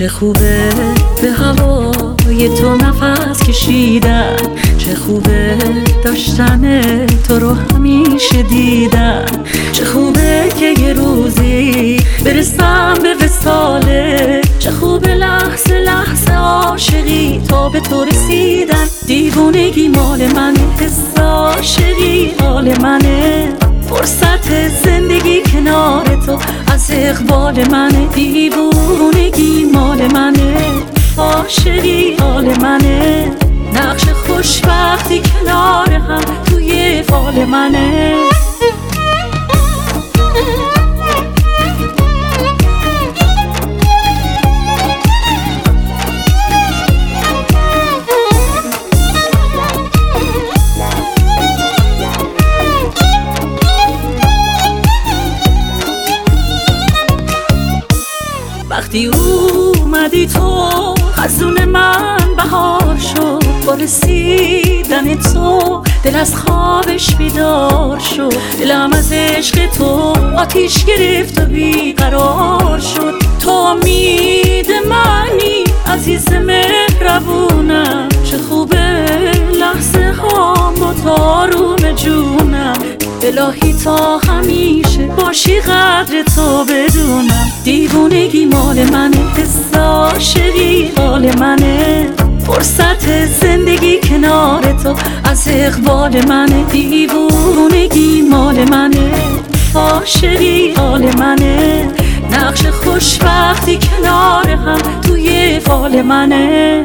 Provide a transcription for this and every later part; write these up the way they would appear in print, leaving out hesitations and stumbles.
چه خوبه به هوای تو نفس کشیدن، چه خوبه داشتن تو رو همیشه دیدن، چه خوبه که یه روزی برسم به وصاله، چه خوبه لحظه لحظه عاشقی تا به تو رسیدن. دیوونگی مال منه، حس عاشقی حال منه، فرصت زندگی کنار تو از اقبال منه. دیوونگی مال منه، عاشقی حال منه، نقش خوشبختی کنار هم توی فال منه. وقتی اومدی تو خزون من بهار شد، با رسیدن تو دل از خوابش بیدار شد، دلم از عشق تو آتیش گرفت و بیقرار شد. تو امید منی عزیز مهربونم، چه خوبه لحظه هام با تارون جونم، الهی تا همیشه باشی قدر تو بدونم. دیوونگی مال منه، حس عاشقی حال منه، فرصت زندگی کنار تو از اقبال منه. دیوونگی مال منه، عاشقی حال منه، نقش خوشبختی کنار هم توی فال منه.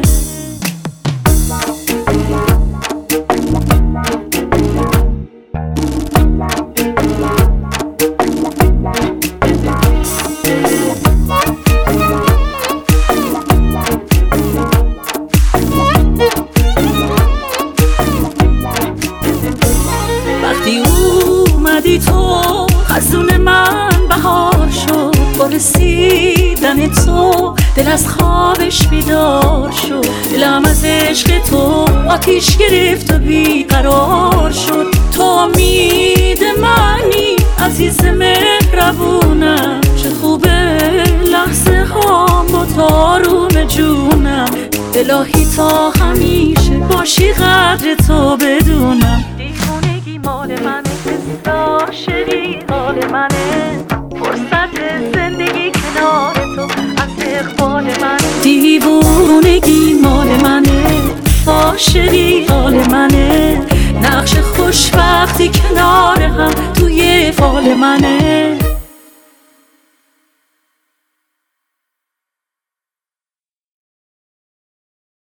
وقتی اومدی تو خزون من بهار شد، با رسیدن تو دل از خوابش بیدار شد، دلم از عشق تو آتیش گرفت و بیقرار شد. تو امید منی عزیز مهربونم، چه خوبه لحظه هام با تارون جونم، الهی تا همیشه باشی قدر تو بدونم. دیوونگی مال منه، حس عاشقی حال منه، فرصت زندگی کنار تو از اقبال منه. دیوونگی مال منه، عاشقی حال منه، نقش خوشبختی کنار هم توی فال منه.